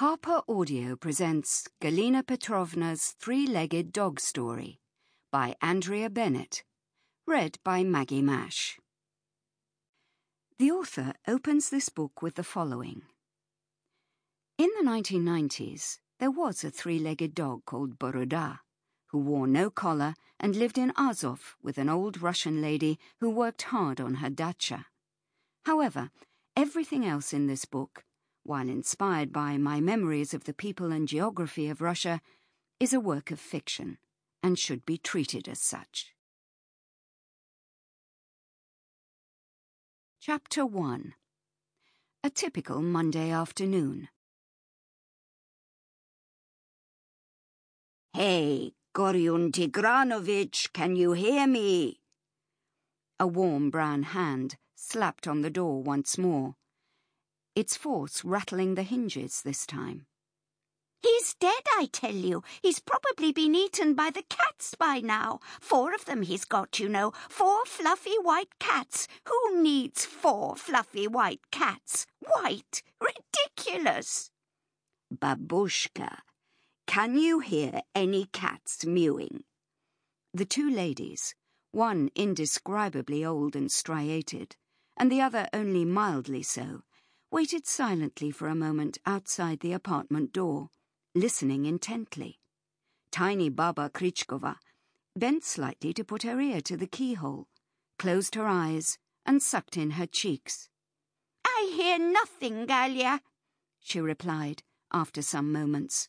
Harper Audio presents Galina Petrovna's Three-Legged Dog Story by Andrea Bennett, read by Maggie Mash. The author opens this book with the following. In the 1990s, there was a three-legged dog called Boroda, who wore no collar and lived in Azov with an old Russian lady who worked hard on her dacha. However, everything else in this book, while inspired by my memories of the people and geography of Russia, is a work of fiction and should be treated as such. Chapter 1. A typical Monday afternoon. Hey, Goryun Tigranovich, can you hear me? A warm brown hand slapped on the door once more, its force rattling the hinges this time. He's dead, I tell you. He's probably been eaten by the cats by now. 4 of them he's got, you know. 4 fluffy white cats. Who needs 4 fluffy white cats? White? Ridiculous! Babushka, can you hear any cats mewing? The two ladies, one indescribably old and striated, and the other only mildly so, waited silently for a moment outside the apartment door, listening intently. Tiny Baba Krichkova bent slightly to put her ear to the keyhole, closed her eyes, and sucked in her cheeks. I hear nothing, Galia, she replied after some moments.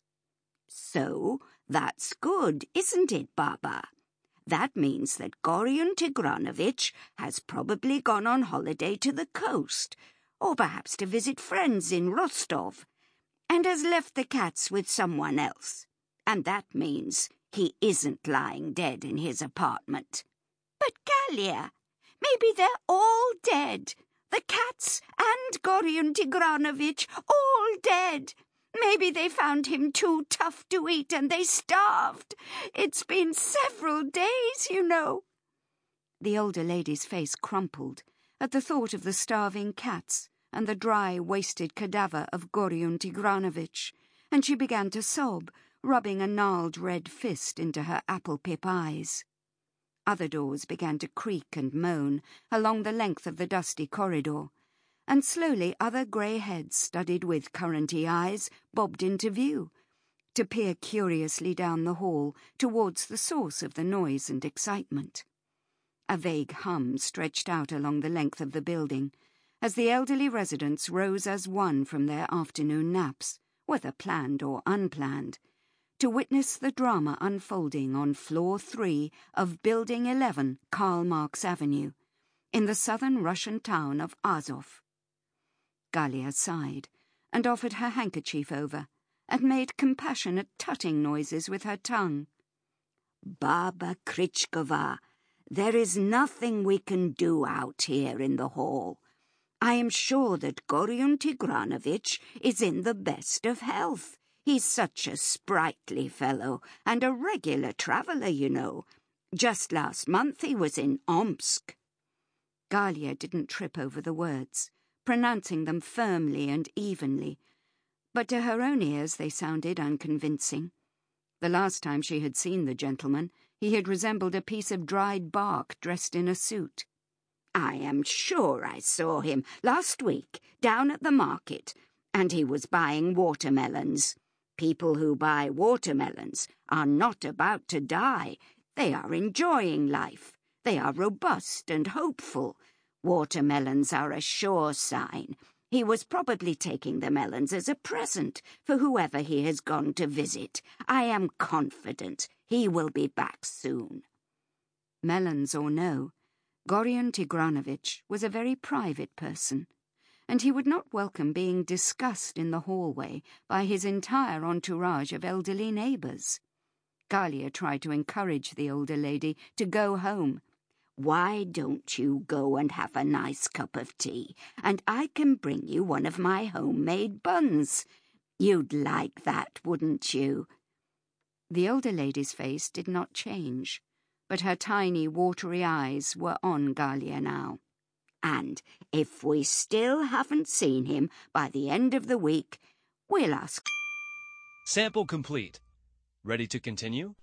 So, that's good, isn't it, Baba? That means that Goryun Tigranovich has probably gone on holiday to the coast, or perhaps to visit friends in Rostov, and has left the cats with someone else. And that means he isn't lying dead in his apartment. But Galia, maybe they're all dead. The cats and Goryun Tigranovich, all dead. Maybe they found him too tough to eat and they starved. It's been several days, you know. The older lady's face crumpled at the thought of the starving cats and the dry, wasted cadaver of Goryun Tigranovich, and she began to sob, rubbing a gnarled red fist into her apple-pip eyes. Other doors began to creak and moan along the length of the dusty corridor, and slowly other grey heads studded with curranty eyes bobbed into view, to peer curiously down the hall towards the source of the noise and excitement. A vague hum stretched out along the length of the building, as the elderly residents rose as one from their afternoon naps, whether planned or unplanned, to witness the drama unfolding on floor 3 of Building 11, Karl Marx Avenue, in the southern Russian town of Azov. Galia sighed and offered her handkerchief over, and made compassionate tutting noises with her tongue. Baba Krichkova, there is nothing we can do out here in the hall. I am sure that Goryun Tigranovich is in the best of health. He's such a sprightly fellow, and a regular traveller, you know. Just last month he was in Omsk. Galia didn't trip over the words, pronouncing them firmly and evenly, but to her own ears they sounded unconvincing. The last time she had seen the gentleman, he had resembled a piece of dried bark dressed in a suit. I am sure I saw him last week down at the market, and he was buying watermelons. People who buy watermelons are not about to die. They are enjoying life. They are robust and hopeful. Watermelons are a sure sign. He was probably taking the melons as a present for whoever he has gone to visit. I am confident he will be back soon. Melons or no, Goryun Tigranovich was a very private person, and he would not welcome being discussed in the hallway by his entire entourage of elderly neighbours. Galia tried to encourage the older lady to go home. Why don't you go and have a nice cup of tea, and I can bring you one of my homemade buns? You'd like that, wouldn't you? The older lady's face did not change, but her tiny, watery eyes were on Galia now. And if we still haven't seen him by the end of the week, we'll ask Sample complete. Ready to continue?